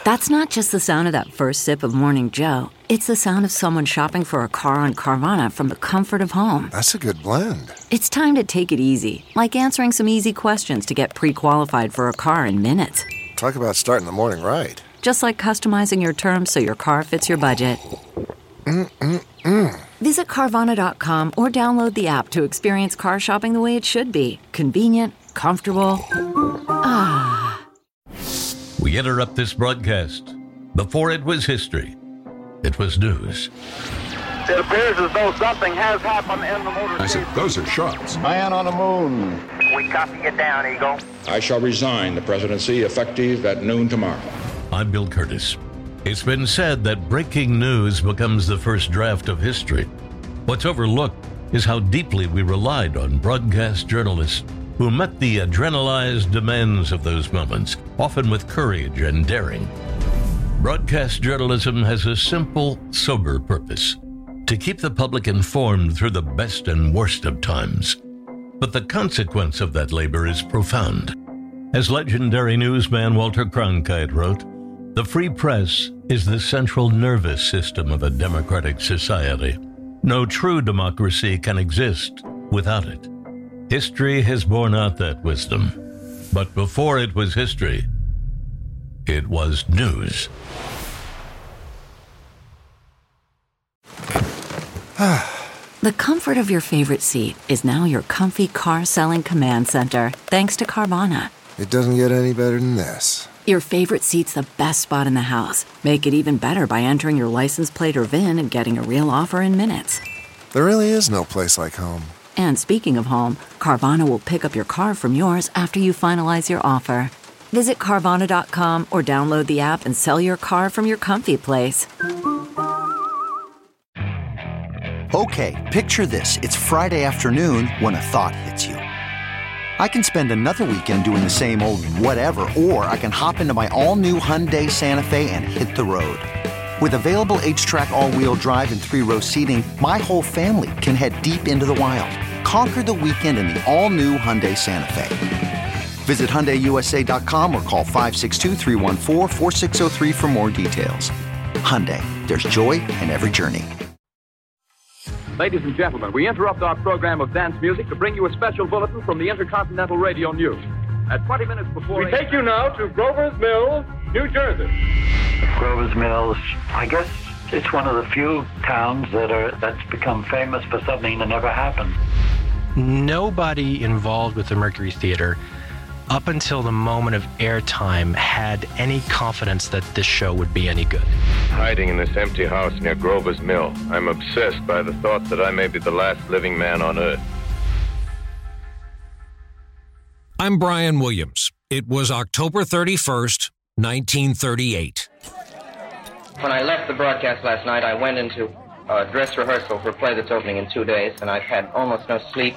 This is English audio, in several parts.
That's not just the sound of that first sip of Morning Joe. It's the sound of someone shopping for a car on Carvana from the comfort of home. That's a good blend. It's time to take it easy, like answering some easy questions to get pre-qualified for a car in minutes. Talk about starting the morning right. Just like customizing your terms so your car fits your budget. Visit Carvana.com or download the app to experience car shopping the way it should be. Convenient, comfortable. We interrupt this broadcast. Before it was history, it was news. It appears as though something has happened in the motor. I said, those are shots. Man on the moon. We copy you down, Eagle. I shall resign the presidency effective at noon tomorrow. I'm Bill Curtis. It's been said that breaking news becomes the first draft of history. What's overlooked is how deeply we relied on broadcast journalists who met the adrenalized demands of those moments, often with courage and daring. Broadcast journalism has a simple, sober purpose: to keep the public informed through the best and worst of times. But the consequence of that labor is profound. As legendary newsman Walter Cronkite wrote, "The free press is the central nervous system of a democratic society. No true democracy can exist without it." History has borne out that wisdom. But before it was history, it was news. The comfort of your favorite seat is now your comfy car-selling command center, thanks to Carvana. It doesn't get any better than this. Your favorite seat's the best spot in the house. Make it even better by entering your license plate or VIN and getting a real offer in minutes. There really is no place like home. And speaking of home, Carvana will pick up your car from yours after you finalize your offer. Visit Carvana.com or download the app and sell your car from your comfy place. Okay, picture this. It's Friday afternoon when a thought hits you. I can spend another weekend doing the same old whatever, or I can hop into my all-new Hyundai Santa Fe and hit the road. With available H-Track all-wheel drive and 3-row seating, my whole family can head deep into the wild. Conquer the weekend in the all-new Hyundai Santa Fe. Visit HyundaiUSA.com or call 562-314-4603 for more details. Hyundai, there's joy in every journey. Ladies and gentlemen, we interrupt our program of dance music to bring you a special bulletin from the Intercontinental Radio News. At 20 minutes before... We take you now to Grover's Mills, New Jersey. Grover's Mills, I guess it's one of the few towns that's become famous for something that never happened. Nobody involved with the Mercury Theater up until the moment of airtime had any confidence that this show would be any good. Hiding in this empty house near Grover's Mill, I'm obsessed by the thought that I may be the last living man on Earth. I'm Brian Williams. It was October 31st, 1938. When I left the broadcast last night, I went into dress rehearsal for a play that's opening in 2 days, and I've had almost no sleep.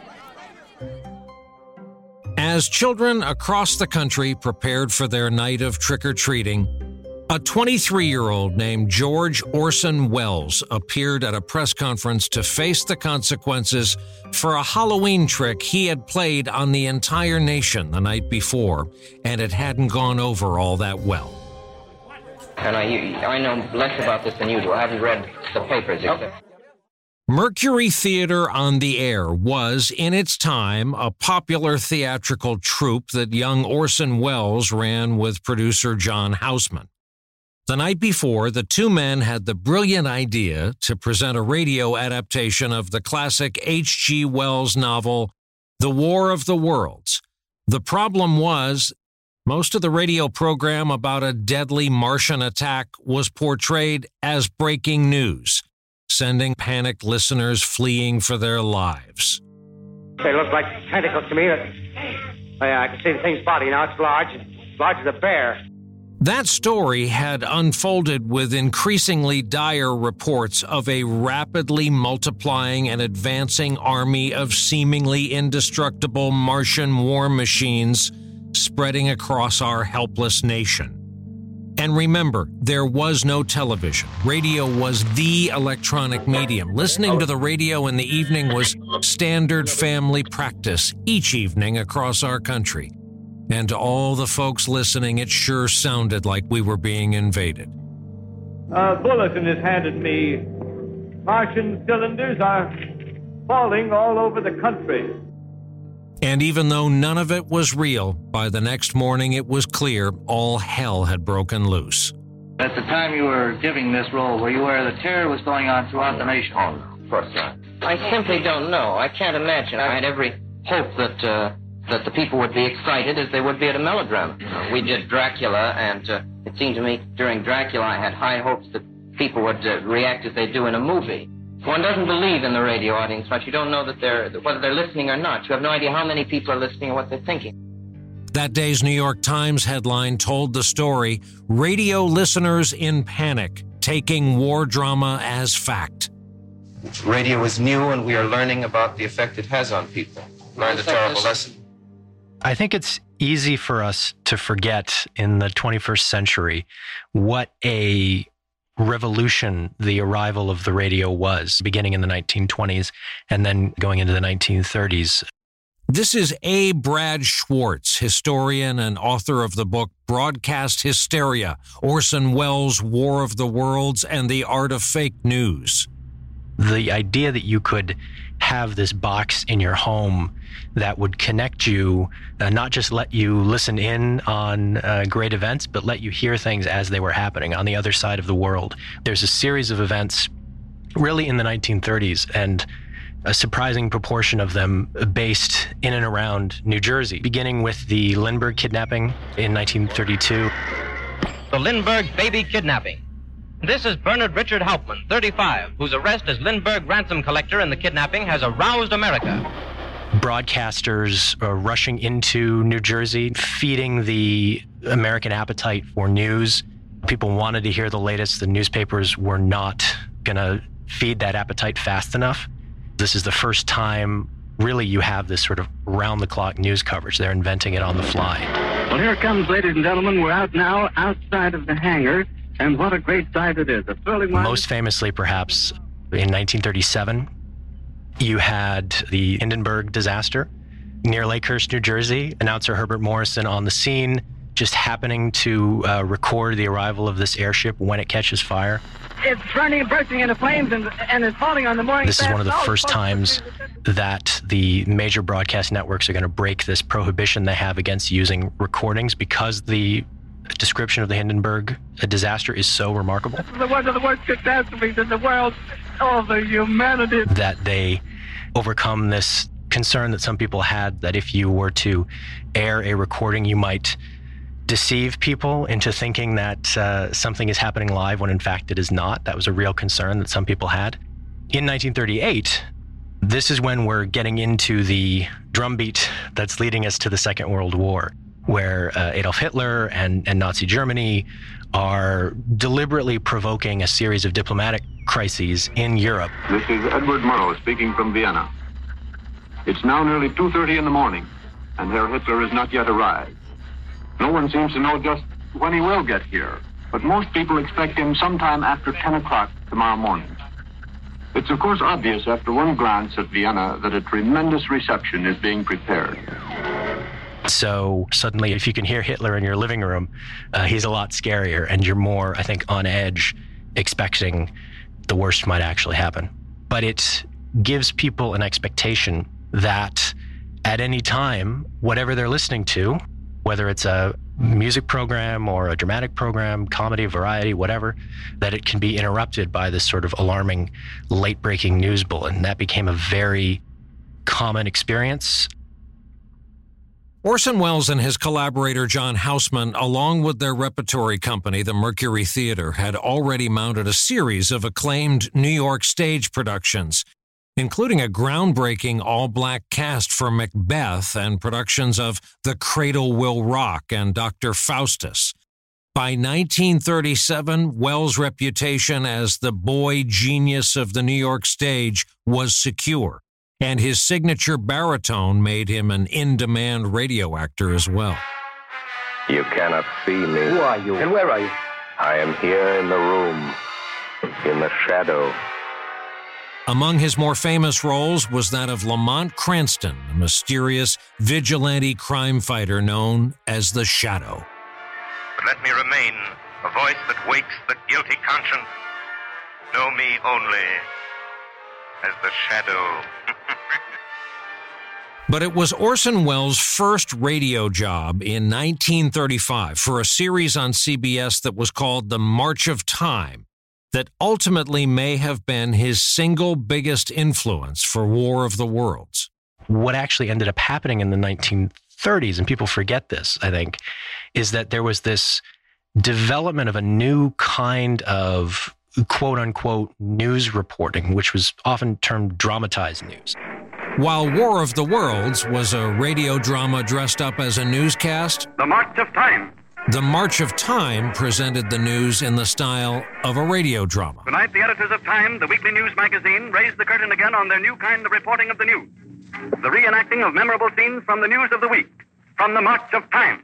As children across the country prepared for their night of trick-or-treating, a 23-year-old named George Orson Welles appeared at a press conference to face the consequences for a Halloween trick he had played on the entire nation the night before, and it hadn't gone over all that well. And I know less about this than you do. I haven't read the papers except... Mercury Theater on the Air was, in its time, a popular theatrical troupe that young Orson Welles ran with producer John Houseman. The night before, the two men had the brilliant idea to present a radio adaptation of the classic H.G. Wells novel, The War of the Worlds. The problem was, most of the radio program about a deadly Martian attack was portrayed as breaking news, sending panicked listeners fleeing for their lives. They look like tentacles to me. Oh, yeah, I can see the thing's body now. It's large as a bear. That story had unfolded with increasingly dire reports of a rapidly multiplying and advancing army of seemingly indestructible Martian war machines spreading across our helpless nation. And remember, there was no television. Radio was the electronic medium. Listening to the radio in the evening was standard family practice each evening across our country. And to all the folks listening, it sure sounded like we were being invaded. A bulletin is handed me. Martian cylinders are falling all over the country. And even though none of it was real, by the next morning it was clear all hell had broken loose. At the time you were giving this role, were you aware that terror was going on throughout the nation? Oh, no, of course not. I simply don't know. I can't imagine. I had every hope that the people would be excited as they would be at a melodrama. We did Dracula, and it seemed to me during Dracula I had high hopes that people would react as they do in a movie. One doesn't believe in the radio audience much. You don't know whether they're listening or not. You have no idea how many people are listening or what they're thinking. That day's New York Times headline told the story, "Radio listeners in panic, taking war drama as fact." Radio is new, and we are learning about the effect it has on people. Learned a terrible lesson. I think it's easy for us to forget in the 21st century what a revolution the arrival of the radio was, beginning in the 1920s and then going into the 1930s. This is A. Brad Schwartz, historian and author of the book Broadcast Hysteria, Orson Welles' War of the Worlds and the Art of Fake News. The idea that you could have this box in your home that would connect you, not just let you listen in on great events, but let you hear things as they were happening on the other side of the world. There's a series of events really in the 1930s, and a surprising proportion of them based in and around New Jersey, beginning with the Lindbergh kidnapping in 1932. The Lindbergh baby kidnapping. This is Bernard Richard Hauptmann, 35, whose arrest as Lindbergh ransom collector in the kidnapping has aroused America. Broadcasters rushing into New Jersey, feeding the American appetite for news. People wanted to hear the latest. The newspapers were not going to feed that appetite fast enough. This is the first time, really, you have this sort of round-the-clock news coverage. They're inventing it on the fly. Well, here it comes, ladies and gentlemen. We're out now outside of the hangar, and what a great sight it is. A thrilling one. Most famously, perhaps, in 1937, you had the Hindenburg disaster near Lakehurst, New Jersey. Announcer Herbert Morrison on the scene, just happening to record the arrival of this airship when it catches fire. It's burning and bursting into flames and it's falling on the morning. This is one of the first times that the major broadcast networks are going to break this prohibition they have against using recordings because the description of the Hindenburg disaster is so remarkable. This is one of the worst catastrophes in the world. Oh, the humanity. That they overcome this concern that some people had that if you were to air a recording, you might deceive people into thinking that something is happening live when in fact it is not. That was a real concern that some people had. In 1938, this is when we're getting into the drumbeat that's leading us to the Second World War, where Adolf Hitler and Nazi Germany are deliberately provoking a series of diplomatic crises in Europe. This is Edward Murrow speaking from Vienna. It's now nearly 2:30 in the morning, and Herr Hitler has not yet arrived. No one seems to know just when he will get here, but most people expect him sometime after 10 o'clock tomorrow morning. It's of course obvious after one glance at Vienna that a tremendous reception is being prepared. So suddenly, if you can hear Hitler in your living room, he's a lot scarier, and you're more, I think, on edge, expecting the worst might actually happen. But it gives people an expectation that at any time, whatever they're listening to, whether it's a music program or a dramatic program, comedy, variety, whatever, that it can be interrupted by this sort of alarming, late-breaking news bulletin. That became a very common experience. Orson Welles and his collaborator John Houseman, along with their repertory company, the Mercury Theater, had already mounted a series of acclaimed New York stage productions, including a groundbreaking all-black cast for Macbeth and productions of The Cradle Will Rock and Dr. Faustus. By 1937, Welles' reputation as the boy genius of the New York stage was secure, and his signature baritone made him an in-demand radio actor as well. You cannot see me. Who are you? And where are you? I am here in the room, in the shadow. Among his more famous roles was that of Lamont Cranston, a mysterious vigilante crime fighter known as the Shadow. Let me remain a voice that wakes the guilty conscience. Know me only as the Shadow. But it was Orson Welles' first radio job in 1935 for a series on CBS that was called The March of Time, that ultimately may have been his single biggest influence for War of the Worlds. What actually ended up happening in the 1930s, and people forget this, I think, is that there was this development of a new kind of quote-unquote news reporting, which was often termed dramatized news. While War of the Worlds was a radio drama dressed up as a newscast, The March of Time. The March of Time presented the news in the style of a radio drama. Tonight, the editors of Time, the weekly news magazine, raised the curtain again on their new kind of reporting of the news. The reenacting of memorable scenes from the news of the week, from The March of Time.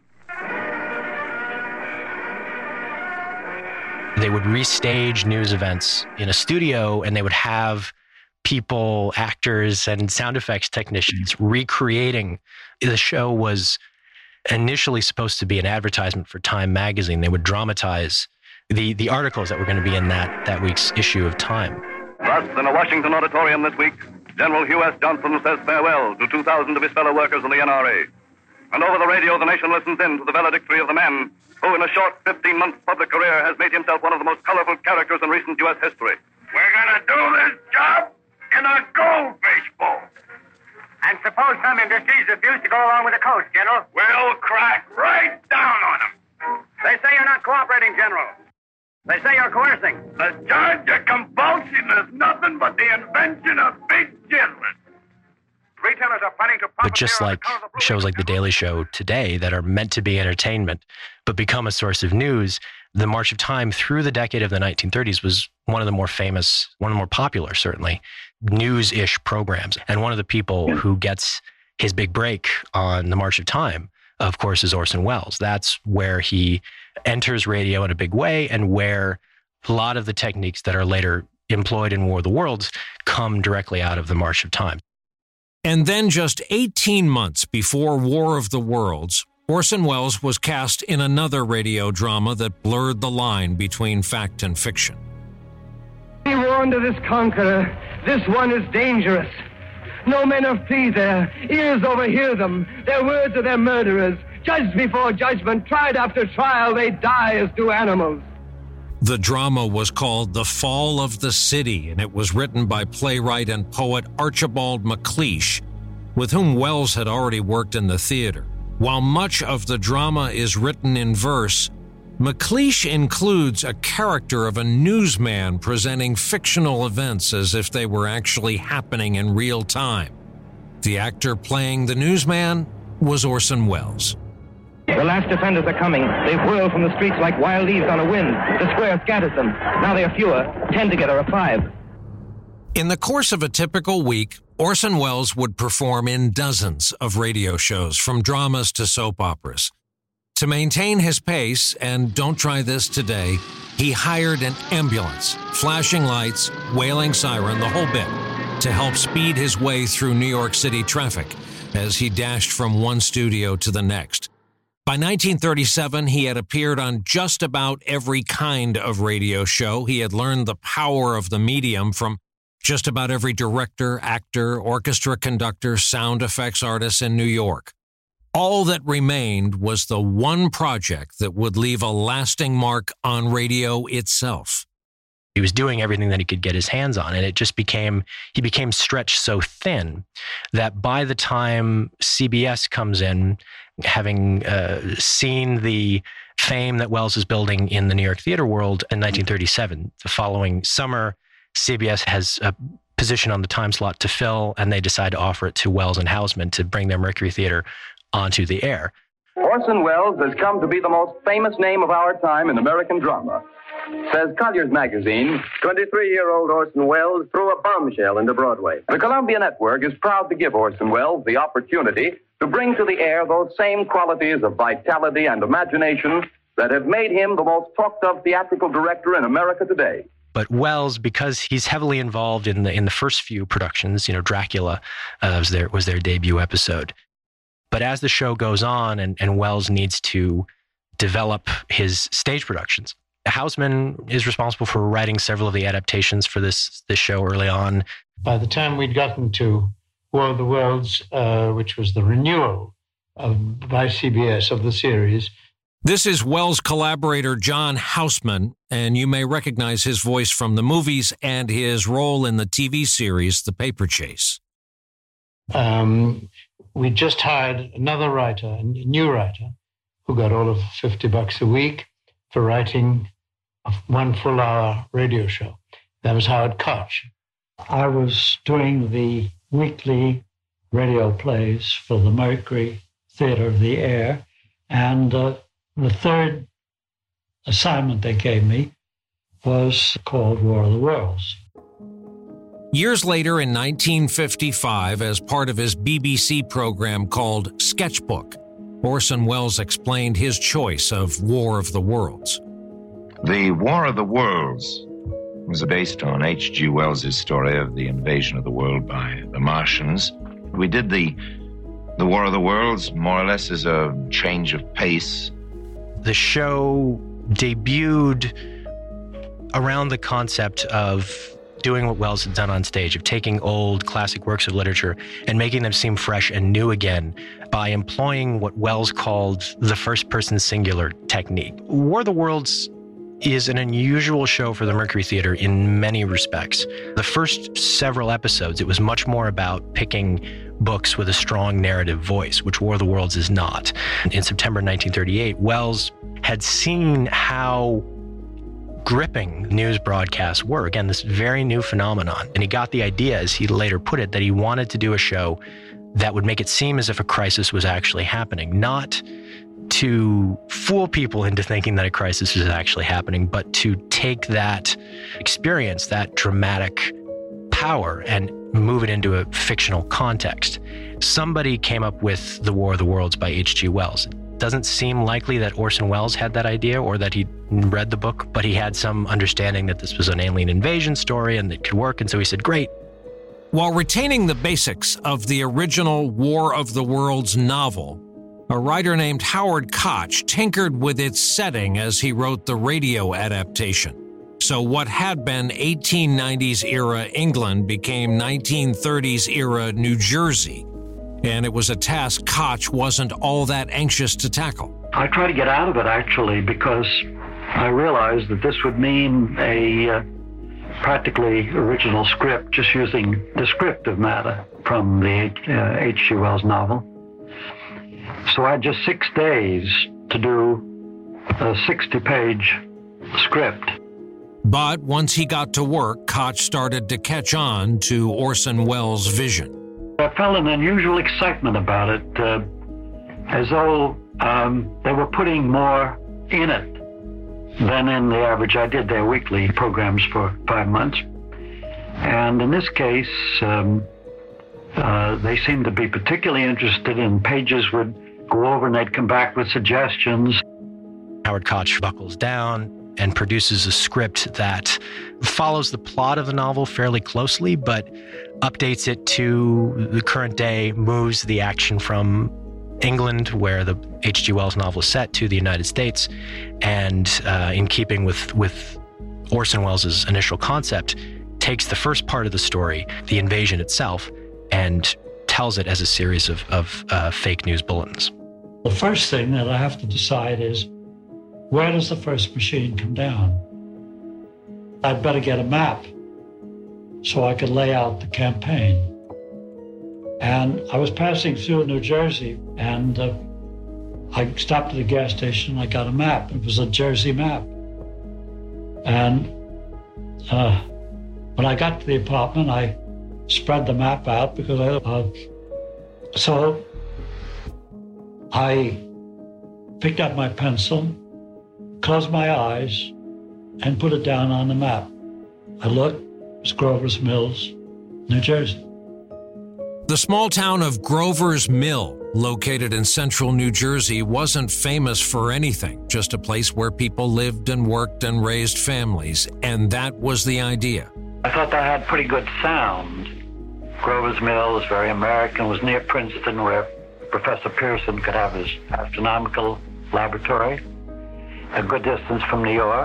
They would restage news events in a studio, and they would have people, actors, and sound effects technicians recreating. The show was initially supposed to be an advertisement for Time magazine. They would dramatize the articles that were going to be in that week's issue of Time. Thus, in a Washington auditorium this week, General Hugh S. Johnson says farewell to 2,000 of his fellow workers in the NRA. And over the radio, the nation listens in to the valedictory of the man who, in a short 15-month public career, has made himself one of the most colorful characters in recent U.S. history. We're going to do this job in a goldfish bowl. And suppose some industries refuse to go along with the coast, General? We'll crack right down on them. They say you're not cooperating, General. They say you're coercing. The charge of compulsion is nothing but the invention of big children. Retailers are planning to But just like shows like The Daily Show today that are meant to be entertainment but become a source of news, the March of Time through the decade of the 1930s was one of the more famous, one of the more popular, certainly, news-ish programs. And one of the people who gets his big break on the March of Time, of course, is Orson Welles. That's where he enters radio in a big way, and where a lot of the techniques that are later employed in War of the Worlds come directly out of the March of Time. And then just 18 months before War of the Worlds, Orson Welles was cast in another radio drama that blurred the line between fact and fiction. Be warned of this conqueror. This one is dangerous. No men of peace there. Ears overhear them. Their words are their murderers. Judged before judgment, tried after trial, they die as do animals. The drama was called The Fall of the City, and it was written by playwright and poet Archibald MacLeish, with whom Welles had already worked in the theater. While much of the drama is written in verse, MacLeish includes a character of a newsman presenting fictional events as if they were actually happening in real time. The actor playing the newsman was Orson Welles. The last defenders are coming. They whirl from the streets like wild leaves on a wind. The square scatters them. Now they are fewer. 10 together are 5. In the course of a typical week, Orson Welles would perform in dozens of radio shows, from dramas to soap operas. To maintain his pace, and don't try this today, he hired an ambulance, flashing lights, wailing siren, the whole bit, to help speed his way through New York City traffic as he dashed from one studio to the next. By 1937, he had appeared on just about every kind of radio show. He had learned the power of the medium from just about every director, actor, orchestra conductor, sound effects artist in New York. All that remained was the one project that would leave a lasting mark on radio itself. He was doing everything that he could get his hands on, and he became stretched so thin that by the time CBS comes in, having seen the fame that Welles is building in the New York theater world in 1937, the following summer, CBS has a position on the time slot to fill, and they decide to offer it to Welles and Houseman to bring their Mercury Theater onto the air. Orson Welles has come to be the most famous name of our time in American drama. Says Collier's magazine, 23-year-old Orson Welles threw a bombshell into Broadway. The Columbia Network is proud to give Orson Welles the opportunity to bring to the air those same qualities of vitality and imagination that have made him the most talked-of theatrical director in America today. But Wells, because he's heavily involved in the first few productions, Dracula was their debut episode. But as the show goes on and Wells needs to develop his stage productions, Houseman is responsible for writing several of the adaptations for this show early on. By the time we'd gotten to War of the Worlds, which was the renewal by CBS of the series. This is Wells collaborator John Houseman, and you may recognize his voice from the movies and his role in the TV series The Paper Chase. We just hired another writer, a new writer, who got all of $50 a week for writing a 1 full-hour radio show. That was Howard Koch. I was doing the weekly radio plays for the Mercury Theater of the Air, and the third assignment they gave me was called War of the Worlds. Years later, in 1955, as part of his BBC program called Sketchbook, Orson Welles explained his choice of War of the Worlds. The War of the Worlds was based on H.G. Wells' story of the invasion of the world by the Martians. We did the War of the Worlds more or less as a change of pace. The show debuted around the concept of doing what Wells had done on stage, of taking old classic works of literature and making them seem fresh and new again by employing what Wells called the first-person singular technique. War of the Worlds is an unusual show for the Mercury Theater in many respects. The first several episodes, it was much more about picking books with a strong narrative voice, which War of the Worlds is not. In September 1938, Wells had seen how gripping news broadcasts were. Again, this very new phenomenon. And he got the idea, as he later put it, that he wanted to do a show that would make it seem as if a crisis was actually happening, not to fool people into thinking that a crisis is actually happening, but to take that experience, that dramatic power, and move it into a fictional context. Somebody came up with The War of the Worlds by H.G. Wells. It doesn't seem likely that Orson Welles had that idea or that he read the book, but he had some understanding that this was an alien invasion story and it could work, and so he said, great. While retaining the basics of the original War of the Worlds novel, a writer named Howard Koch tinkered with its setting as he wrote the radio adaptation. So what had been 1890s-era England became 1930s-era New Jersey, and it was a task Koch wasn't all that anxious to tackle. I tried to get out of it, actually, because I realized that this would mean a practically original script, just using descriptive matter from the H.G. Wells novel. So I had just 6 days to do a 60-page script. But once he got to work, Koch started to catch on to Orson Welles' vision. I felt an unusual excitement about it, as though they were putting more in it than in the average. I did their weekly programs for 5 months. And in this case, they seemed to be particularly interested, and pages would go over and they'd come back with suggestions. Howard Koch buckles down and produces a script that follows the plot of the novel fairly closely, but updates it to the current day, moves the action from England, where the H.G. Wells novel is set, to the United States, and in keeping with Orson Welles' initial concept, takes the first part of the story, the invasion itself, and tells it as a series of fake news bulletins. The first thing that I have to decide is, where does the first machine come down? I'd better get a map so I could lay out the campaign. And I was passing through New Jersey, and I stopped at a gas station. I got a map. It was a Jersey map. And when I got to the apartment, I spread the map out because so I picked up my pencil, closed my eyes, and put it down on the map. I looked, it was Grover's Mills, New Jersey. The small town of Grover's Mill, located in central New Jersey, wasn't famous for anything, just a place where people lived and worked and raised families, and that was the idea. I thought that had pretty good sound. Grover's Mill was very American, was near Princeton, where Professor Pearson could have his astronomical laboratory, a good distance from New York.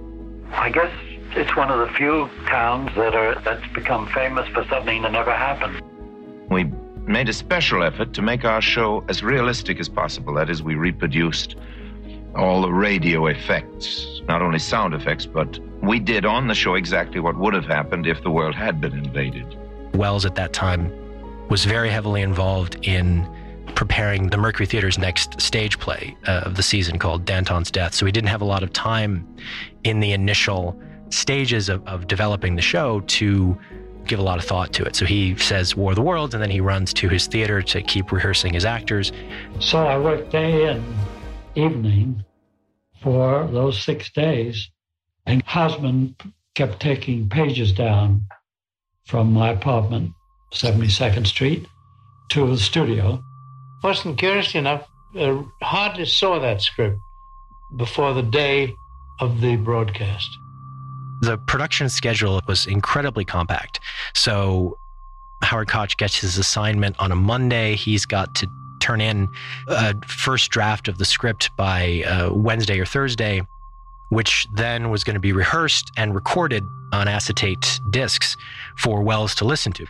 I guess it's one of the few towns that's become famous for something that never happened. We made a special effort to make our show as realistic as possible. That is, we reproduced all the radio effects, not only sound effects, but we did on the show exactly what would have happened if the world had been invaded. Wells at that time was very heavily involved in preparing the Mercury Theater's next stage play of the season called Danton's Death. So we didn't have a lot of time in the initial stages of developing the show to give a lot of thought to it. So he says War of the Worlds, and then he runs to his theater to keep rehearsing his actors. So I worked day and evening for those 6 days, and Hausman kept taking pages down from my apartment, 72nd Street, to the studio. Orson, curiously enough, hardly saw that script before the day of the broadcast. The production schedule was incredibly compact. So Howard Koch gets his assignment on a Monday. He's got to turn in a first draft of the script by Wednesday or Thursday, which then was going to be rehearsed and recorded on acetate discs for Wells to listen to.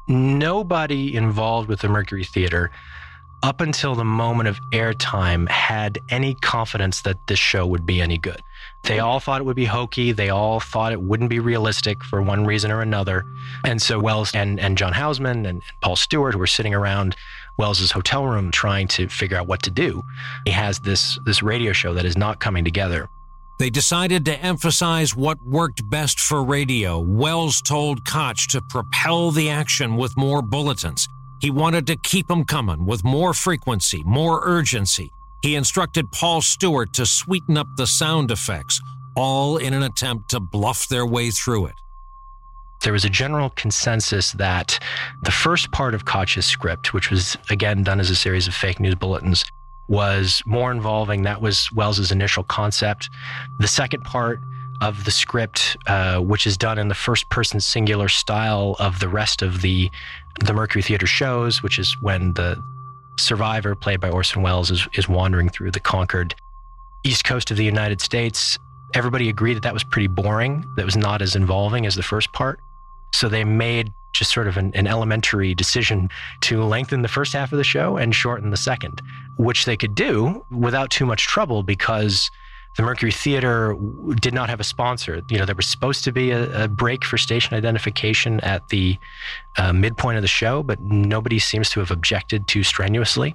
Nobody involved with the Mercury Theater up until the moment of airtime had any confidence that this show would be any good. They all thought it would be hokey. They all thought it wouldn't be realistic for one reason or another. And so Wells and John Hausman and Paul Stewart, who were sitting around Wells's hotel room trying to figure out what to do, he has this radio show that is not coming together. They decided to emphasize what worked best for radio. Wells told Koch to propel the action with more bulletins. He wanted to keep them coming with more frequency, more urgency. He instructed Paul Stewart to sweeten up the sound effects, all in an attempt to bluff their way through it. There was a general consensus that the first part of Koch's script, which was again done as a series of fake news bulletins, was more involving. That was Wells's initial concept. The second part of the script, which is done in the first-person singular style of the rest of the Mercury Theater shows, which is when the survivor, played by Orson Welles, is wandering through the conquered east coast of the United States. Everybody agreed that was pretty boring. That was not as involving as the first part. So they made just sort of an elementary decision to lengthen the first half of the show and shorten the second, which they could do without too much trouble because the Mercury Theater did not have a sponsor. You know, there was supposed to be a break for station identification at the midpoint of the show, but nobody seems to have objected too strenuously.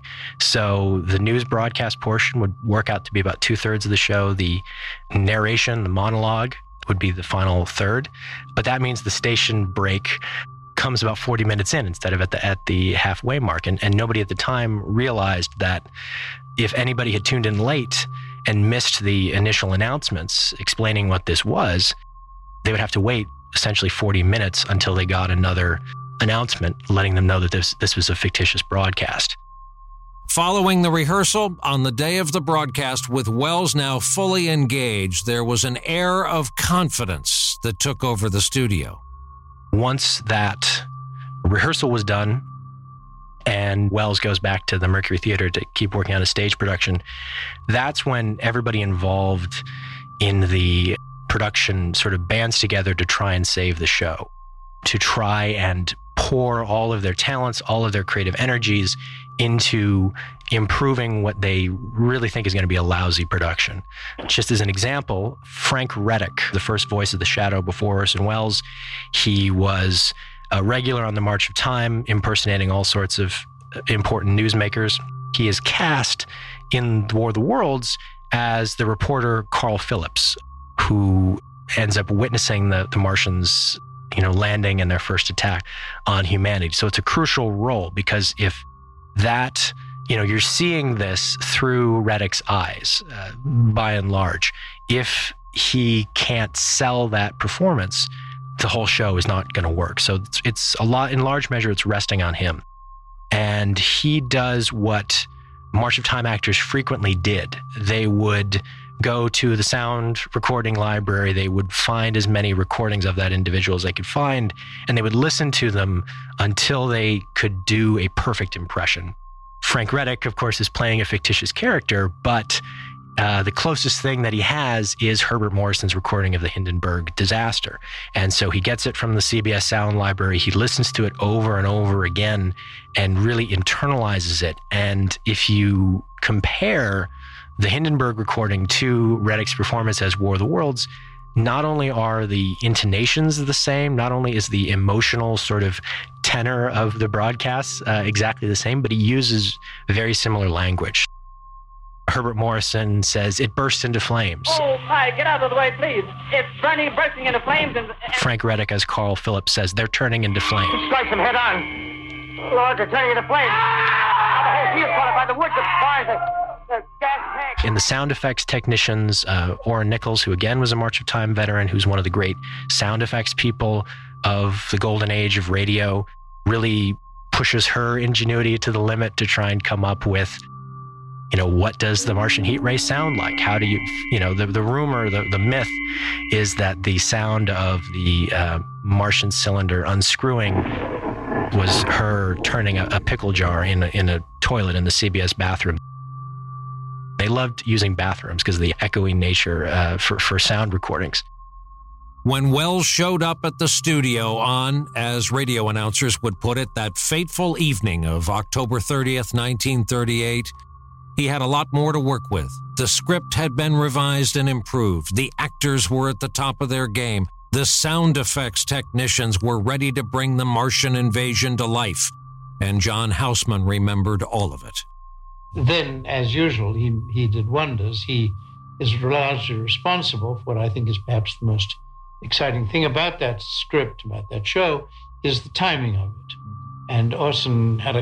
So the news broadcast portion would work out to be about 2/3 of the show. The narration, the monologue, would be the final third. But that means the station break comes about 40 minutes in instead of at the halfway mark. And nobody at the time realized that if anybody had tuned in late and missed the initial announcements explaining what this was, they would have to wait essentially 40 minutes until they got another announcement letting them know that this was a fictitious broadcast. Following the rehearsal, on the day of the broadcast, with Wells now fully engaged, there was an air of confidence that took over the studio. Once that rehearsal was done, and Wells goes back to the Mercury Theater to keep working on a stage production, that's when everybody involved in the production sort of bands together to try and save the show, to try and pour all of their talents, all of their creative energies into improving what they really think is going to be a lousy production. Just as an example, Frank Reddick, the first voice of the Shadow before Orson Welles, he was a regular on the March of Time, impersonating all sorts of important newsmakers. He is cast in War of the Worlds as the reporter Carl Phillips, who ends up witnessing the Martians, landing and their first attack on humanity. So it's a crucial role because if that, you're seeing this through Reddick's eyes, by and large. If he can't sell that performance, the whole show is not going to work. So it's a lot, in large measure, it's resting on him. And he does what March of Time actors frequently did. They would go to the sound recording library. They would find as many recordings of that individual as they could find, and they would listen to them until they could do a perfect impression. Frank Reddick, of course, is playing a fictitious character, but the closest thing that he has is Herbert Morrison's recording of the Hindenburg disaster. And so he gets it from the CBS Sound Library. He listens to it over and over again and really internalizes it. And if you compare the Hindenburg recording to Reddick's performance as War of the Worlds, not only are the intonations the same, not only is the emotional sort of tenor of the broadcasts exactly the same, but he uses very similar language. Herbert Morrison says, "It burst into flames." Oh, my, get out of the way, please. It's burning, bursting into flames. And Frank Reddick, as Carl Phillips says, "They're turning into flames." Strike them head on. Lord, they're turning into flames. The whole field's caught up by the woods, the fires, the gas tank. And the sound effects technicians, Orrin Nichols, who again was a March of Time veteran, who's one of the great sound effects people of the golden age of radio, really pushes her ingenuity to the limit to try and come up with, what does the Martian heat ray sound like? How do you, the rumor, the myth is that the sound of the Martian cylinder unscrewing was her turning a pickle jar in a toilet in the CBS bathroom. They loved using bathrooms because of the echoing nature for sound recordings. When Wells showed up at the studio on, as radio announcers would put it, that fateful evening of October 30th, 1938, he had a lot more to work with. The script had been revised and improved. The actors were at the top of their game. The sound effects technicians were ready to bring the Martian invasion to life. And John Houseman remembered all of it. Then, as usual, he did wonders. He is largely responsible for what I think is perhaps the most exciting thing about that script, about that show, is the timing of it. And Orson had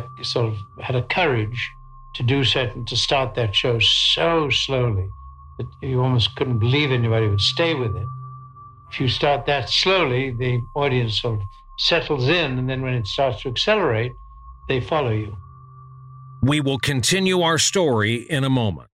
a courage to do certain, to start that show so slowly that you almost couldn't believe anybody would stay with it. If you start that slowly, the audience sort of settles in, and then when it starts to accelerate, they follow you. We will continue our story in a moment.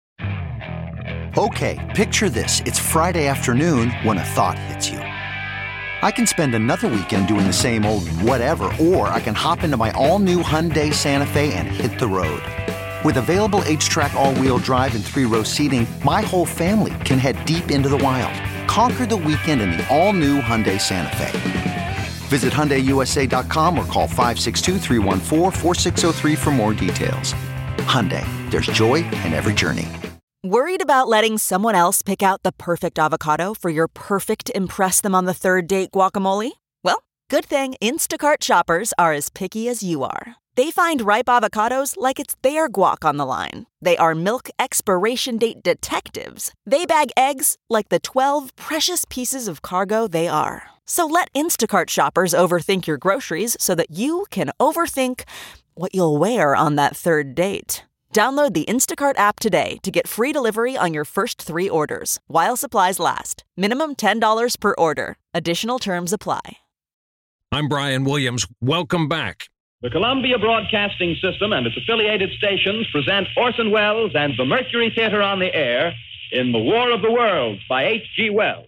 Okay, picture this. It's Friday afternoon when a thought hits you. I can spend another weekend doing the same old whatever, or I can hop into my all-new Hyundai Santa Fe and hit the road. With available H-Track all-wheel drive and 3-row seating, my whole family can head deep into the wild. Conquer the weekend in the all-new Hyundai Santa Fe. Visit HyundaiUSA.com or call 562-314-4603 for more details. Hyundai, there's joy in every journey. Worried about letting someone else pick out the perfect avocado for your perfect impress-them-on-the-third-date guacamole? Well, good thing Instacart shoppers are as picky as you are. They find ripe avocados like it's their guac on the line. They are milk expiration date detectives. They bag eggs like the 12 precious pieces of cargo they are. So let Instacart shoppers overthink your groceries so that you can overthink what you'll wear on that third date. Download the Instacart app today to get free delivery on your first 3 orders, while supplies last. Minimum $10 per order. Additional terms apply. I'm Brian Williams. Welcome back. The Columbia Broadcasting System and its affiliated stations present Orson Welles and the Mercury Theater on the air in The War of the Worlds by H.G. Wells.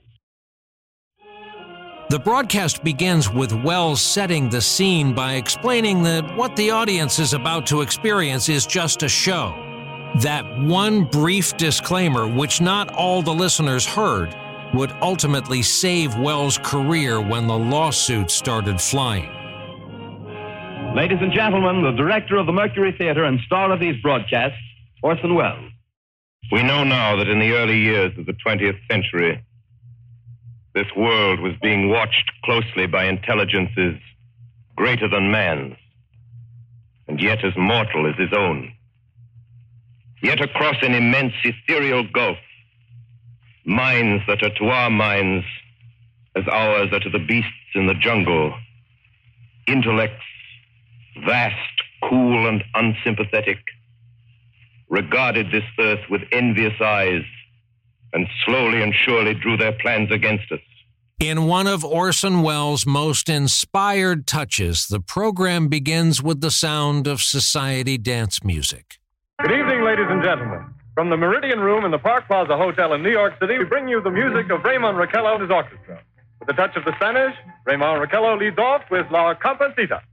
The broadcast begins with Wells setting the scene by explaining that what the audience is about to experience is just a show. That one brief disclaimer, which not all the listeners heard, would ultimately save Wells' career when the lawsuits started flying. Ladies and gentlemen, the director of the Mercury Theater and star of these broadcasts, Orson Welles. We know now that in the early years of the 20th century, this world was being watched closely by intelligences greater than man's, and yet as mortal as his own. Yet across an immense ethereal gulf, minds that are to our minds as ours are to the beasts in the jungle, intellects vast, cool, and unsympathetic, regarded this earth with envious eyes and slowly and surely drew their plans against us. In one of Orson Welles' most inspired touches, the program begins with the sound of society dance music. Good evening, ladies and gentlemen. From the Meridian Room in the Park Plaza Hotel in New York City, we bring you the music of Raymond Raquello and his orchestra. With a touch of the Spanish, Raymond Raquello leads off with La Comparsita.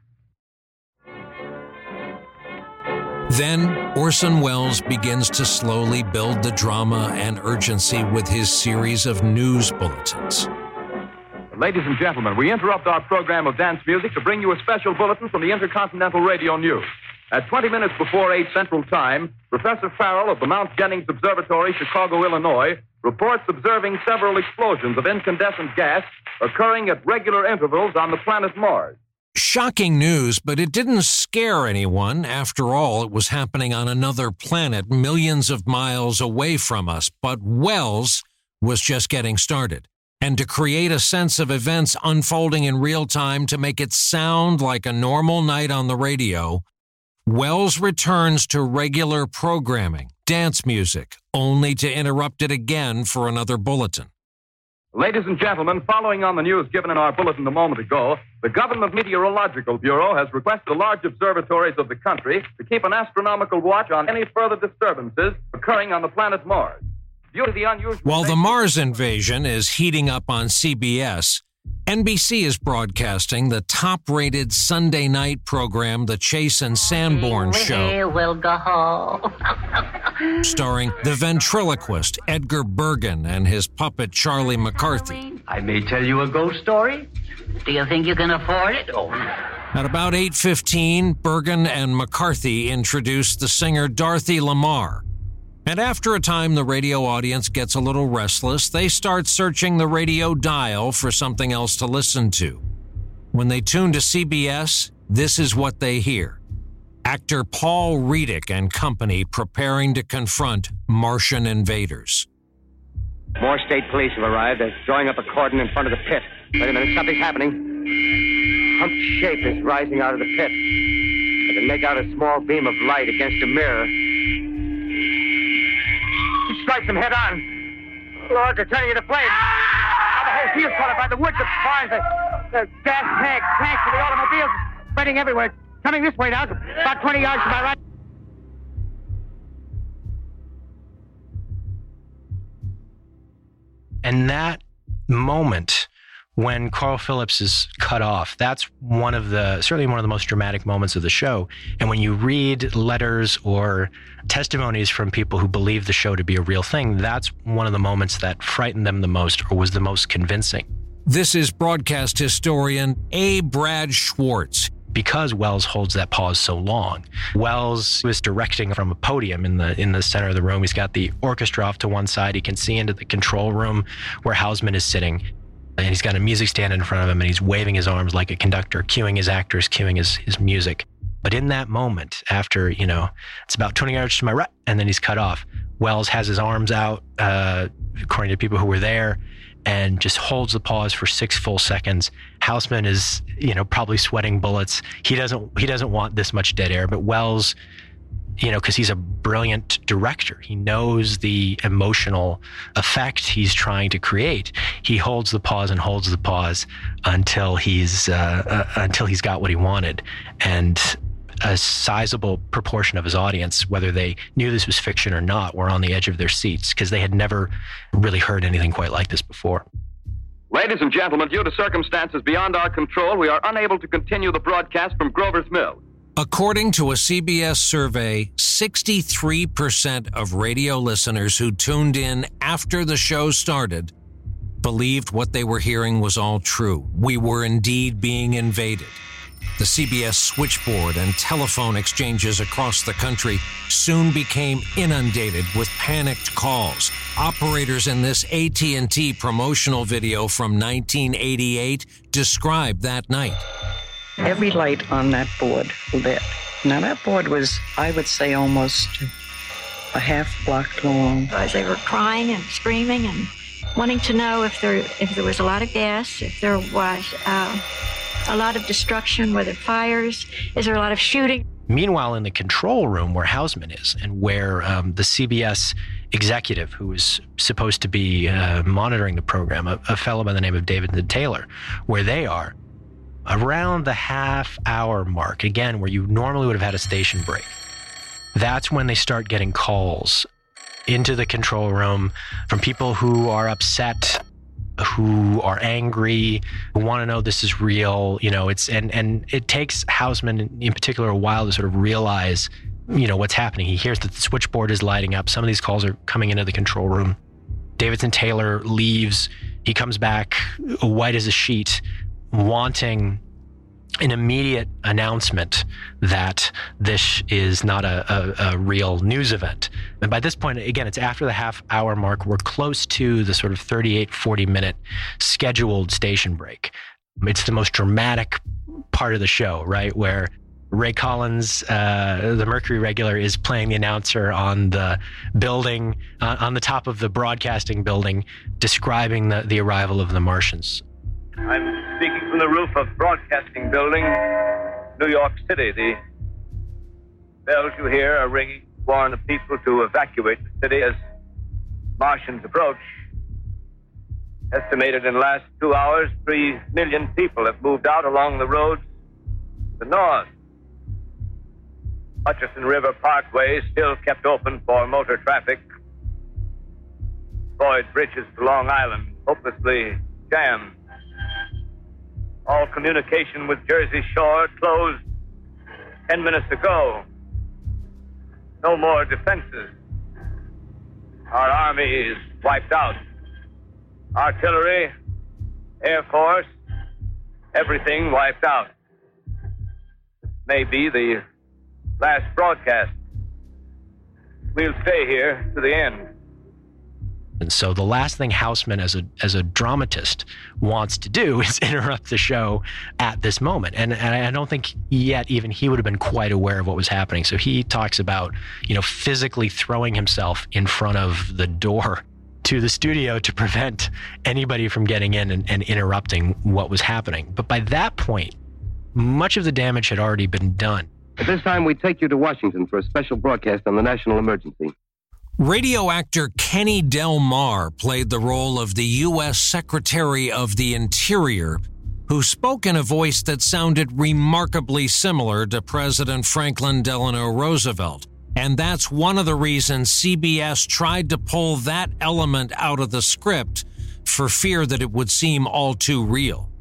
Then Orson Welles begins to slowly build the drama and urgency with his series of news bulletins. Ladies and gentlemen, we interrupt our program of dance music to bring you a special bulletin from the Intercontinental Radio News. At 20 minutes before 8 Central Time, Professor Farrell of the Mount Jennings Observatory, Chicago, Illinois, reports observing several explosions of incandescent gas occurring at regular intervals on the planet Mars. Shocking news, but it didn't scare anyone. After all, it was happening on another planet millions of miles away from us. But Welles was just getting started. And to create a sense of events unfolding in real time to make it sound like a normal night on the radio, Welles returns to regular programming, dance music, only to interrupt it again for another bulletin. Ladies and gentlemen, following on the news given in our bulletin a moment ago, the Government Meteorological Bureau has requested the large observatories of the country to keep an astronomical watch on any further disturbances occurring on the planet Mars. Due to the unusual... While the Mars invasion is heating up on CBS, NBC is broadcasting the top-rated Sunday night program, The Chase and Sanborn Show, We'll go home. starring the ventriloquist Edgar Bergen and his puppet Charlie McCarthy. I may tell you a ghost story. Do you think you can afford it? Oh. At about 8:15, Bergen and McCarthy introduce the singer Dorothy Lamour. And after a time, the radio audience gets a little restless. They start searching the radio dial for something else to listen to. When they tune to CBS, this is what they hear. Actor Paul Redick and company preparing to confront Martian invaders. More state police have arrived. They're drawing up a cordon in front of the pit. Wait a minute, something's happening. Humped shape is rising out of the pit. I can make out a small beam of light against a mirror. He strikes him head on. Lord, they're turning into flames. Now the whole field's caught up by the woods, the barns, the gas tanks for the automobiles, spreading everywhere. It's coming this way now, about 20 yards to my right. And that moment when Carl Phillips is cut off, that's certainly one of the most dramatic moments of the show. And when you read letters or testimonies from people who believe the show to be a real thing, that's one of the moments that frightened them the most or was the most convincing. This is broadcast historian A. Brad Schwartz. Because Welles holds that pause so long, Welles was directing from a podium in the center of the room. He's got the orchestra off to one side. He can see into the control room where Houseman is sitting. And he's got a music stand in front of him, and he's waving his arms like a conductor, cueing his actors, cueing his music. But in that moment, after, it's about 20 yards to my right, and then he's cut off, Welles has his arms out, according to people who were there, and just holds the pause for 6 full seconds. Houseman is, probably sweating bullets. He doesn't want this much dead air, but Welles, because he's a brilliant director. He knows the emotional effect he's trying to create. He holds the pause and holds the pause until he's got what he wanted. And a sizable proportion of his audience, whether they knew this was fiction or not, were on the edge of their seats because they had never really heard anything quite like this before. Ladies and gentlemen, due to circumstances beyond our control, we are unable to continue the broadcast from Grover's Mill. According to a CBS survey, 63% of radio listeners who tuned in after the show started believed what they were hearing was all true. We were indeed being invaded. The CBS switchboard and telephone exchanges across the country soon became inundated with panicked calls. Operators in this AT&T promotional video from 1988 described that night. Every light on that board lit. Now, that board was, I would say, almost a half block long. As they were crying and screaming and wanting to know if there was a lot of gas, if there was a lot of destruction, were there fires, is there a lot of shooting? Meanwhile, in the control room where Houseman is and where the CBS executive who was supposed to be monitoring the program, a fellow by the name of David Taylor, where they are around the half-hour mark, again, where you normally would have had a station break. That's when they start getting calls into the control room from people who are upset, who are angry, who want to know this is real. And it takes Houseman in particular a while to sort of realize, what's happening. He hears that the switchboard is lighting up. Some of these calls are coming into the control room. Davidson Taylor leaves. He comes back white as a sheet, wanting an immediate announcement that this is not a real news event. And by this point, again, it's after the half-hour mark. We're close to the sort of 40-minute scheduled station break. It's the most dramatic part of the show, right, where Ray Collins, the Mercury regular, is playing the announcer on the building, on the top of the broadcasting building, describing the arrival of the Martians. I'm speaking from the roof of Broadcasting Building, New York City. The bells you hear are ringing to warn the people to evacuate the city as Martians approach. Estimated in the last 2 hours, 3 million people have moved out along the roads to the north. Hutchison River Parkway still kept open for motor traffic. Boyd bridges to Long Island hopelessly jammed. All communication with Jersey Shore closed 10 minutes ago. No more defenses. Our army is wiped out. Artillery, Air Force, everything wiped out. This may be the last broadcast. We'll stay here to the end. And so the last thing Houseman as a dramatist wants to do is interrupt the show at this moment. And I don't think yet even he would have been quite aware of what was happening. So he talks about, physically throwing himself in front of the door to the studio to prevent anybody from getting in and interrupting what was happening. But by that point, much of the damage had already been done. At this time, we take you to Washington for a special broadcast on the national emergency. Radio actor Kenny Del Mar played the role of the U.S. Secretary of the Interior, who spoke in a voice that sounded remarkably similar to President Franklin Delano Roosevelt. And that's one of the reasons CBS tried to pull that element out of the script for fear that it would seem all too real.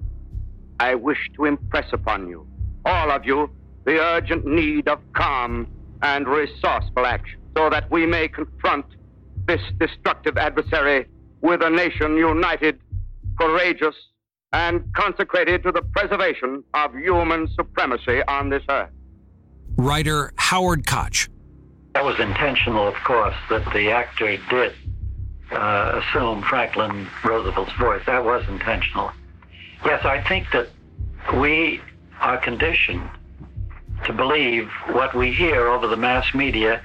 I wish to impress upon you, all of you, the urgent need of calm and resourceful action, so that we may confront this destructive adversary with a nation united, courageous, and consecrated to the preservation of human supremacy on this earth. Writer Howard Koch. That was intentional, of course, that the actor did assume Franklin Roosevelt's voice. That was intentional. Yes, I think that we are conditioned to believe what we hear over the mass media,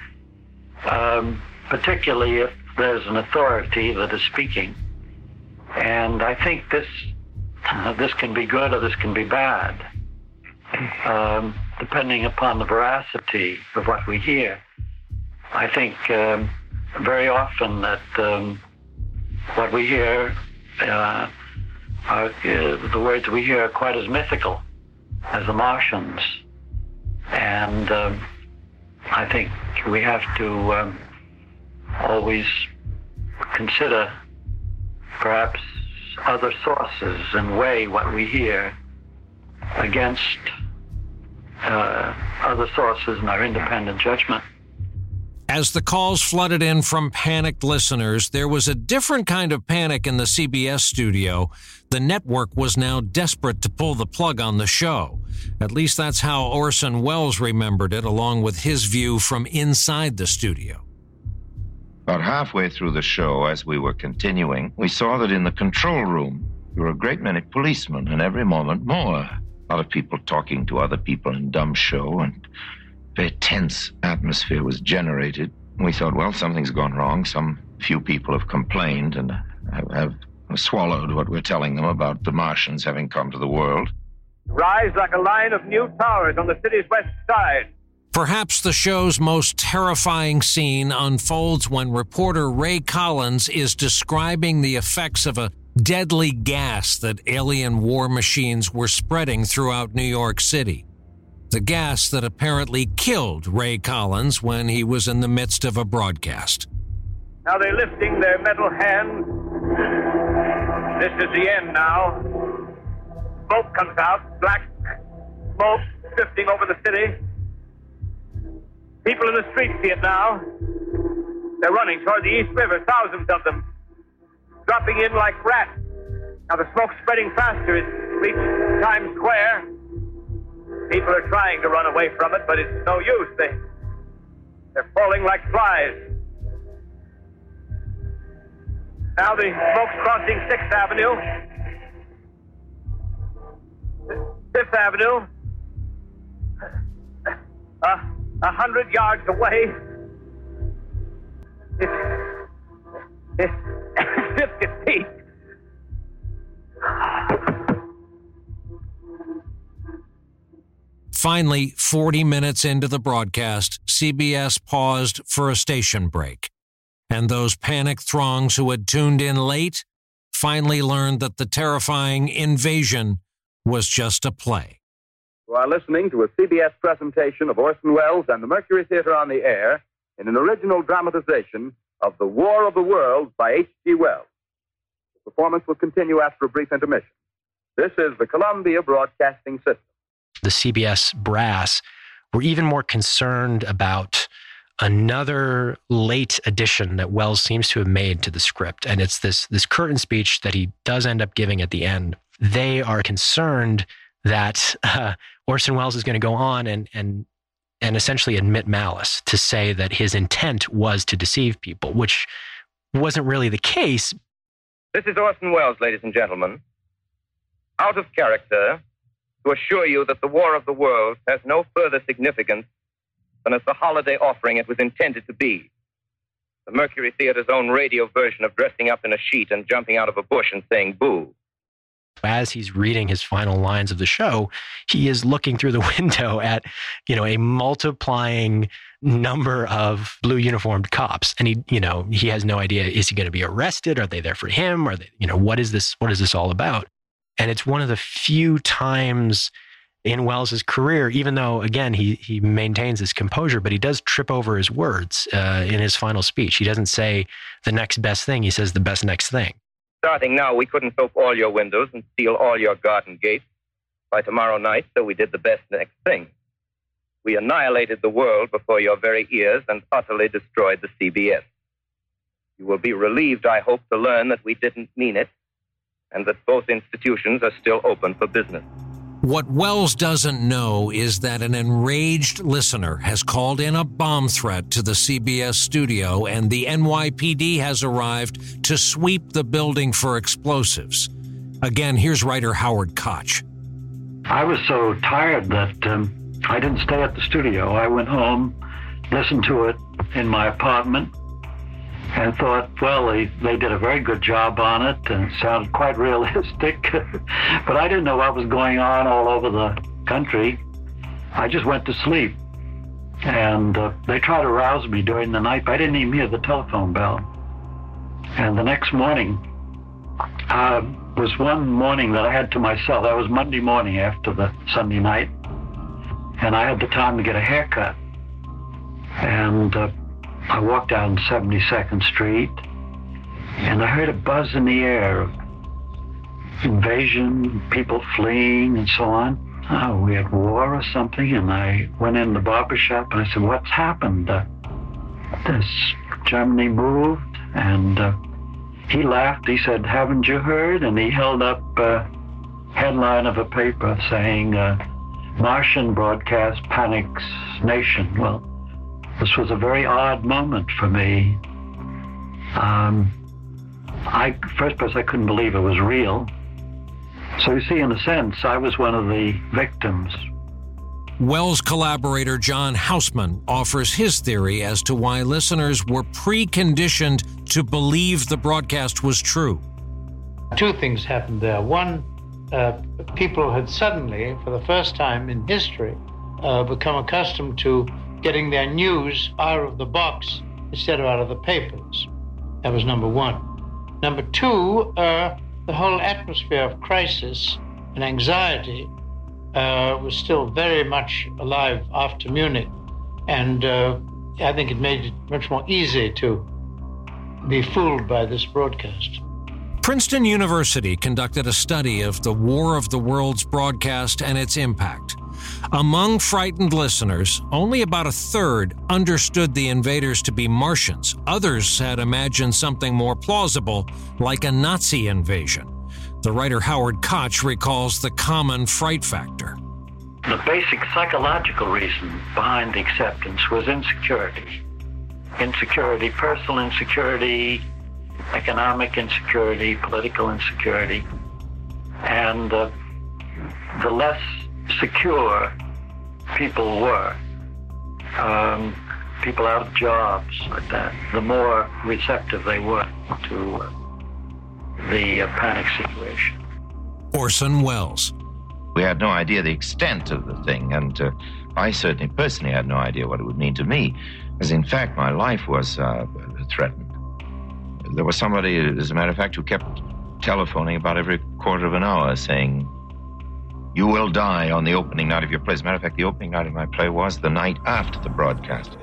particularly if there's an authority that is speaking. And I think this can be good or this can be bad, depending upon the veracity of what we hear. I think very often that what we hear, the words we hear are quite as mythical as the Martians. And I think we have to always consider perhaps other sources and weigh what we hear against other sources in our independent judgment. As the calls flooded in from panicked listeners, there was a different kind of panic in the CBS studio. The network was now desperate to pull the plug on the show. At least that's how Orson Welles remembered it, along with his view from inside the studio. About halfway through the show, as we were continuing, we saw that in the control room, there were a great many policemen, and every moment more. A lot of people talking to other people in dumb show, and a very tense atmosphere was generated. We thought, well, something's gone wrong. Some few people have complained and have swallowed what we're telling them about the Martians having come to the world. Rise like a line of new towers on the city's west side. Perhaps the show's most terrifying scene unfolds when reporter Ray Collins is describing the effects of a deadly gas that alien war machines were spreading throughout New York City. The gas that apparently killed Ray Collins when he was in the midst of a broadcast. Now they're lifting their metal hands. This is the end now. Smoke comes out, black smoke drifting over the city. People in the streets see it now. They're running toward the East River, thousands of them, dropping in like rats. Now the smoke's spreading faster. It's reached Times Square. People are trying to run away from it, but it's no use. They're falling like flies. Now the smoke's crossing 6th Avenue. 5th Avenue. 100 yards away. It's 50 feet. Finally, 40 minutes into the broadcast, CBS paused for a station break. And those panicked throngs who had tuned in late finally learned that the terrifying invasion was just a play. You are listening to a CBS presentation of Orson Welles and the Mercury Theater on the Air in an original dramatization of The War of the Worlds by H.G. Wells. The performance will continue after a brief intermission. This is the Columbia Broadcasting System. The CBS brass were even more concerned about another late addition that Wells seems to have made to the script. And it's this curtain speech that he does end up giving at the end. They are concerned that Orson Welles is going to go on and essentially admit malice, to say that his intent was to deceive people, which wasn't really the case. This is Orson Welles, ladies and gentlemen. Out of character, to assure you that the War of the Worlds has no further significance than as the holiday offering it was intended to be. The Mercury Theater's own radio version of dressing up in a sheet and jumping out of a bush and saying boo. As he's reading his final lines of the show, he is looking through the window at, a multiplying number of blue uniformed cops. And he has no idea, is he going to be arrested? Are they there for him? Are they, what is this all about? And it's one of the few times in Wells's career, even though, again, he maintains his composure, but he does trip over his words in his final speech. He doesn't say the next best thing. He says the best next thing. Starting now, we couldn't soap all your windows and seal all your garden gates by tomorrow night, so we did the best next thing. We annihilated the world before your very ears and utterly destroyed the CBS. You will be relieved, I hope, to learn that we didn't mean it, and that both institutions are still open for business. What Welles doesn't know is that an enraged listener has called in a bomb threat to the CBS studio, and the NYPD has arrived to sweep the building for explosives. Again, here's writer Howard Koch. I was so tired that I didn't stay at the studio. I went home, listened to it in my apartment, and thought, well, they did a very good job on it, and it sounded quite realistic. But I didn't know what was going on all over the country. I just went to sleep. And they tried to rouse me during the night, but I didn't even hear the telephone bell. And the next morning was one morning that I had to myself. That was Monday morning after the Sunday night. And I had the time to get a haircut. And I walked down 72nd Street, and I heard a buzz in the air of invasion, people fleeing, and so on. Oh, we had war or something, and I went in the barber shop, and I said, what's happened? Germany moved, and he laughed. He said, haven't you heard? And he held up a headline of a paper saying, Martian broadcast panics nation. Well, this was a very odd moment for me. First place, I couldn't believe it was real. So you see, in a sense, I was one of the victims. Welles collaborator John Houseman offers his theory as to why listeners were preconditioned to believe the broadcast was true. Two things happened there. One, people had suddenly, for the first time in history, become accustomed to getting their news out of the box instead of out of the papers. That was number one. Number two, the whole atmosphere of crisis and anxiety was still very much alive after Munich. And I think it made it much more easy to be fooled by this broadcast. Princeton University conducted a study of the War of the Worlds broadcast and its impact. Among frightened listeners, only about a third understood the invaders to be Martians. Others had imagined something more plausible, like a Nazi invasion. The writer Howard Koch recalls the common fright factor. The basic psychological reason behind the acceptance was insecurity. Insecurity, personal insecurity, economic insecurity, political insecurity. And the less secure people were, people out of jobs like that, the more receptive they were to the panic situation. Orson Welles. We had no idea the extent of the thing, and I certainly personally had no idea what it would mean to me, as in fact my life was threatened. There was somebody, as a matter of fact, who kept telephoning about every quarter of an hour saying, "You will die on the opening night of your play." As a matter of fact, the opening night of my play was the night after the broadcast.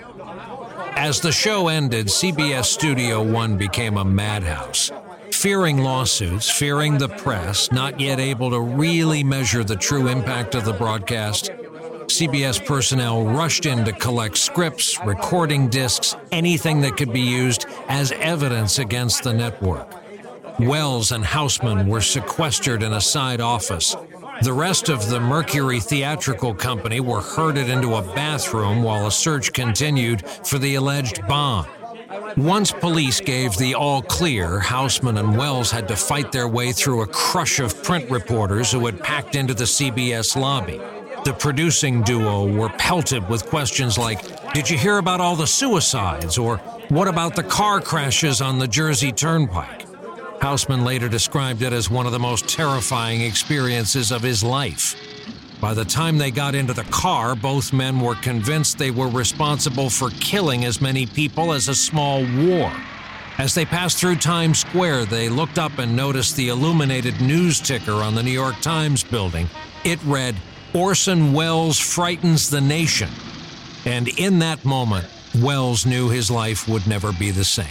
As the show ended, CBS Studio One became a madhouse. Fearing lawsuits, fearing the press, not yet able to really measure the true impact of the broadcast, CBS personnel rushed in to collect scripts, recording discs, anything that could be used as evidence against the network. Welles and Houseman were sequestered in a side office. The rest of the Mercury Theatrical Company were herded into a bathroom while a search continued for the alleged bomb. Once police gave the all clear, Houseman and Welles had to fight their way through a crush of print reporters who had packed into the CBS lobby. The producing duo were pelted with questions like, "Did you hear about all the suicides?" or "What about the car crashes on the Jersey Turnpike?" Houseman later described it as one of the most terrifying experiences of his life. By the time they got into the car, both men were convinced they were responsible for killing as many people as a small war. As they passed through Times Square, they looked up and noticed the illuminated news ticker on the New York Times building. It read, "Orson Welles frightens the nation." And in that moment, Welles knew his life would never be the same.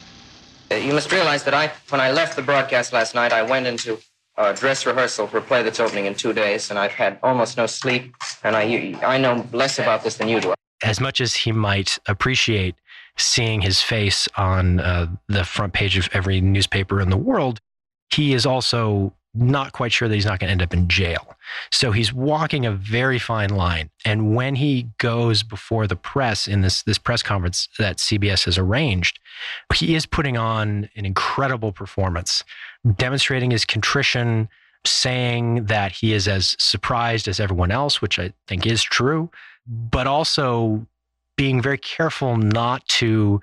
You must realize that when I left the broadcast last night, I went into dress rehearsal for a play that's opening in 2 days, and I've had almost no sleep, and I know less about this than you do. As much as he might appreciate seeing his face on the front page of every newspaper in the world, he is also not quite sure that he's not going to end up in jail. So he's walking a very fine line. And when he goes before the press in this press conference that CBS has arranged, he is putting on an incredible performance, demonstrating his contrition, saying that he is as surprised as everyone else, which I think is true, but also being very careful not to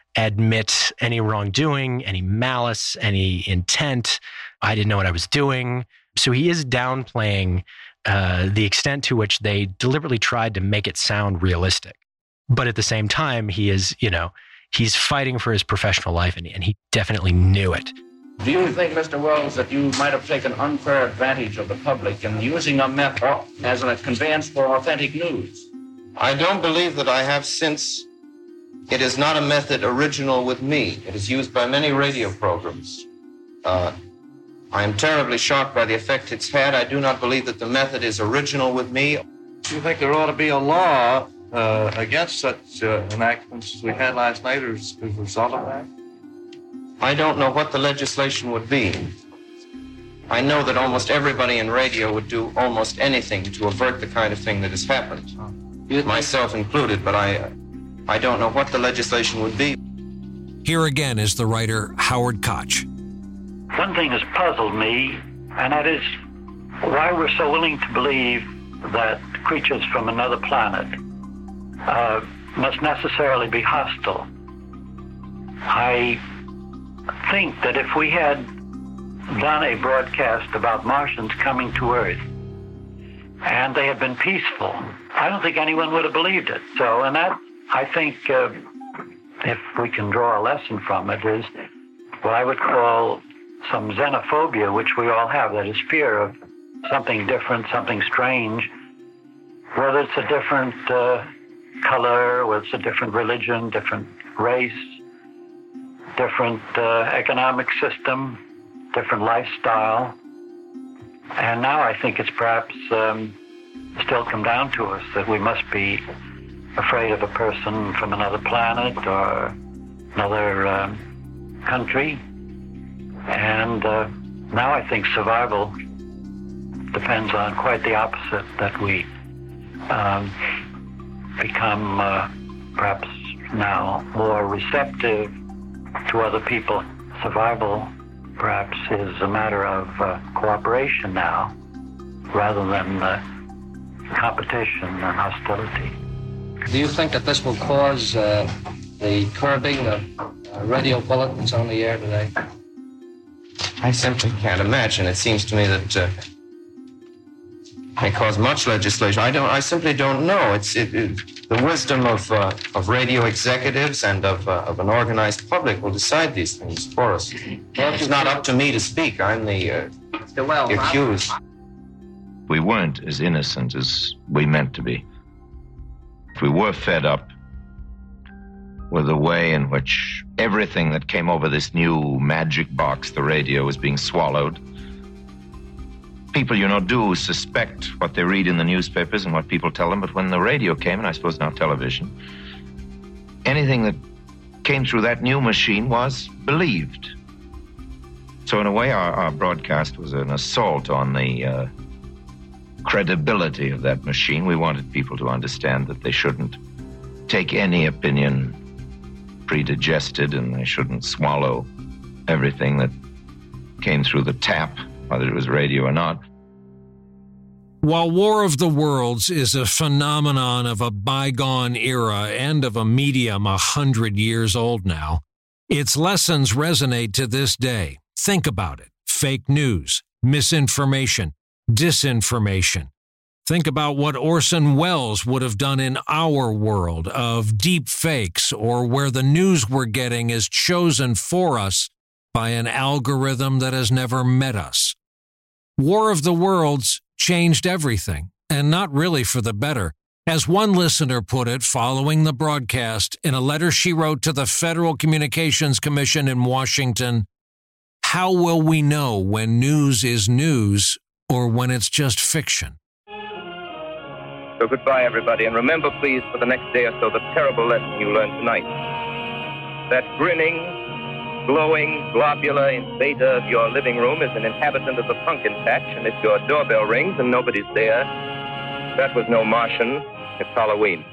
admit any wrongdoing, any malice, any intent. I didn't know what I was doing. So he is downplaying the extent to which they deliberately tried to make it sound realistic. But at the same time, he is, he's fighting for his professional life, and he definitely knew it. Do you think, Mr. Welles, that you might have taken unfair advantage of the public in using a method as a conveyance for authentic news? I don't believe that I have, since it is not a method original with me. It is used by many radio programs. I am terribly shocked by the effect it's had. I do not believe that the method is original with me. Do you think there ought to be a law against such enactments as we had last night as a result of that? I don't know what the legislation would be. I know that almost everybody in radio would do almost anything to avert the kind of thing that has happened, myself included, but I don't know what the legislation would be. Here again is the writer Howard Koch. One thing has puzzled me, and that is why we're so willing to believe that creatures from another planet must necessarily be hostile. I think that if we had done a broadcast about Martians coming to Earth, and they had been peaceful, I don't think anyone would have believed it. So, and that, I think, if we can draw a lesson from it, is what I would call some xenophobia, which we all have, that is fear of something different, something strange, whether it's a different color, whether it's a different religion, different race, different economic system, different lifestyle. And now I think it's perhaps still come down to us that we must be afraid of a person from another planet or another country. And now I think survival depends on quite the opposite, that we become perhaps now more receptive to other people. Survival perhaps is a matter of cooperation now rather than competition and hostility. Do you think that this will cause the curbing of radio bulletins on the air today? I simply can't imagine. It seems to me that may cause much legislation. I simply don't know. It's the wisdom of radio executives and of an organized public will decide these things for us. It's not up to me to speak. I'm the accused. We weren't as innocent as we meant to be. We were fed up with the way in which everything that came over this new magic box, the radio, was being swallowed. People, do suspect what they read in the newspapers and what people tell them, but when the radio came, and I suppose now television, anything that came through that new machine was believed. So in a way, our broadcast was an assault on the credibility of that machine. We wanted people to understand that they shouldn't take any opinion predigested, and they shouldn't swallow everything that came through the tap, whether it was radio or not. While War of the Worlds is a phenomenon of a bygone era and of a medium 100 years old now, its lessons resonate to this day. Think about it. Fake news, misinformation, disinformation. Think about what Orson Welles would have done in our world of deep fakes, or where the news we're getting is chosen for us by an algorithm that has never met us. War of the Worlds changed everything, and not really for the better. As one listener put it following the broadcast in a letter she wrote to the Federal Communications Commission in Washington, "How will we know when news is news or when it's just fiction?" So goodbye, everybody, and remember, please, for the next day or so, the terrible lesson you learned tonight. That grinning, glowing, globular invader of your living room is an inhabitant of the pumpkin patch, and if your doorbell rings and nobody's there, that was no Martian. It's Halloween.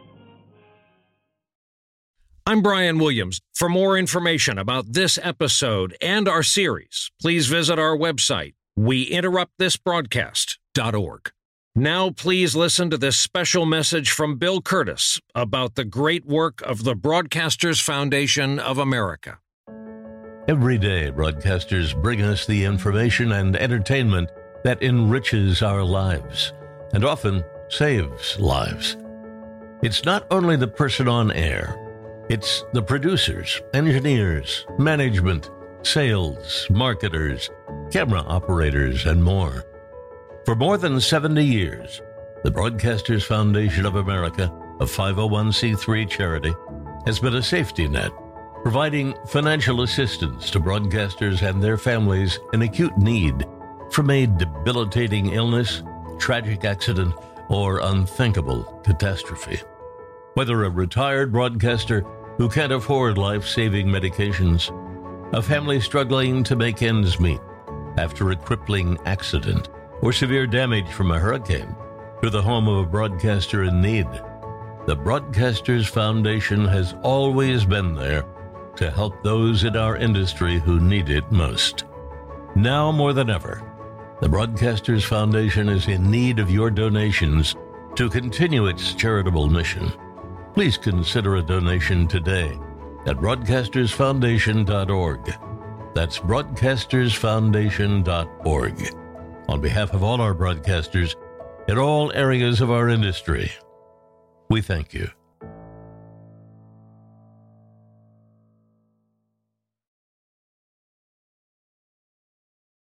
I'm Brian Williams. For more information about this episode and our series, please visit our website, WeInterruptThisBroadcast.org. Now, please listen to this special message from Bill Curtis about the great work of the Broadcasters Foundation of America. Every day, broadcasters bring us the information and entertainment that enriches our lives and often saves lives. It's not only the person on air, it's the producers, engineers, management, sales, marketers, camera operators, and more. For more than 70 years, the Broadcasters Foundation of America, a 501c3 charity, has been a safety net, providing financial assistance to broadcasters and their families in acute need from a debilitating illness, tragic accident, or unthinkable catastrophe. Whether a retired broadcaster who can't afford life-saving medications, a family struggling to make ends meet after a crippling accident, or severe damage from a hurricane, to the home of a broadcaster in need, the Broadcasters Foundation has always been there to help those in our industry who need it most. Now more than ever, the Broadcasters Foundation is in need of your donations to continue its charitable mission. Please consider a donation today at broadcastersfoundation.org. That's broadcastersfoundation.org. On behalf of all our broadcasters, in all areas of our industry. We thank you.